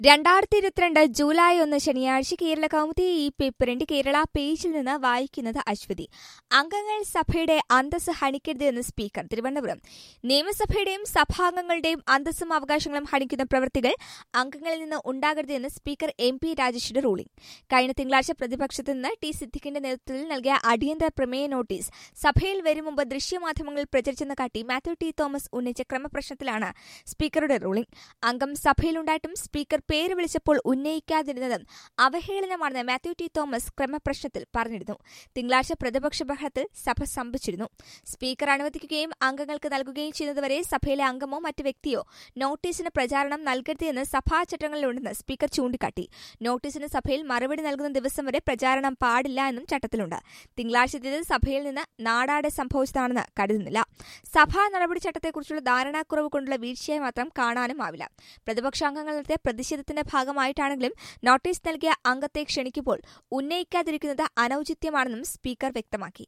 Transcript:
2022 July 1 ശനിയാഴ്ച കേരള കൗമുദി ഈ പേപ്പറിന്റെ കേരള പേജിൽ നിന്ന് വായിക്കുന്നത് അശ്വതി. അംഗങ്ങൾ സഭയുടെ അന്തസ് ഹനിക്കരുത് എന്ന് സ്പീക്കർ. തിരുവനന്തപുരം. നിയമസഭയുടെയും സഭാംഗങ്ങളുടെയും അന്തസ്സും അവകാശങ്ങളും ഹനിക്കുന്ന പ്രവൃത്തികൾ അംഗങ്ങളിൽ നിന്ന് ഉണ്ടാകരുത് എന്ന് സ്പീക്കർ MP രാജേഷിന്റെ റൂളിംഗ്. കഴിഞ്ഞ തിങ്കളാഴ്ച പ്രതിപക്ഷത്ത് നിന്ന് ടി സിദ്ദിഖിന്റെ നേതൃത്വത്തിൽ നൽകിയ അടിയന്തര പ്രമേയ നോട്ടീസ് സഭയിൽ വരും മുമ്പ് ദൃശ്യമാധ്യമങ്ങളിൽ പ്രചരിച്ചെന്ന് കാട്ടി മാത്യു ടി തോമസ് ഉന്നയിച്ച ക്രമപ്രശ്നത്തിലാണ് സ്പീക്കറുടെ റൂളിംഗ്. അംഗം സഭയിലുണ്ടായിട്ടും സ്പീക്കർ പേര് വിളിച്ചപ്പോൾ ഉന്നയിക്കാതിരുന്നതും അവഹേളനമാണെന്ന് മാത്യു ടി തോമസ് ക്രമപ്രശ്നത്തിൽ പറഞ്ഞിരുന്നു. തിങ്കളാഴ്ച പ്രതിപക്ഷ ബഹളത്തിൽ സഭ സ്തംഭിച്ചിരുന്നു. സ്പീക്കർ അനുവദിക്കുകയും അംഗങ്ങൾക്ക് നൽകുകയും ചെയ്യുന്നതുവരെ സഭയിലെ അംഗമോ മറ്റു വ്യക്തിയോ നോട്ടീസിന് പ്രചാരണം നൽകരുത് എന്ന് സഭാചട്ടങ്ങളിലുണ്ടെന്ന് സ്പീക്കർ ചൂണ്ടിക്കാട്ടി. നോട്ടീസിന് സഭയിൽ മറുപടി നൽകുന്ന ദിവസം വരെ പ്രചാരണം പാടില്ല എന്നും ചട്ടത്തിലുണ്ട്. തിങ്കളാഴ്ചത്തേത് സഭയിൽ നിന്ന് നാടാടെ സംഭവിച്ചതാണെന്ന് കരുതുന്നില്ല. സഭാ നടപടിച്ചട്ടത്തെക്കുറിച്ചുള്ള ധാരണാക്കുറവ് കൊണ്ടുള്ള വീഴ്ചയായി മാത്രം കാണാനുമാവില്ല. പ്രതിപക്ഷാംഗങ്ങൾ നടത്തിയ പ്രതിഷേധത്തിന്റെ ഭാഗമായിട്ടാണെങ്കിലും നോട്ടീസ് നൽകിയ അംഗത്തെ ക്ഷണിക്കുമ്പോൾ ഉന്നയിക്കാതിരിക്കുന്നത് അനൌചിത്യമാണെന്നും സ്പീക്കർ വ്യക്തമാക്കി.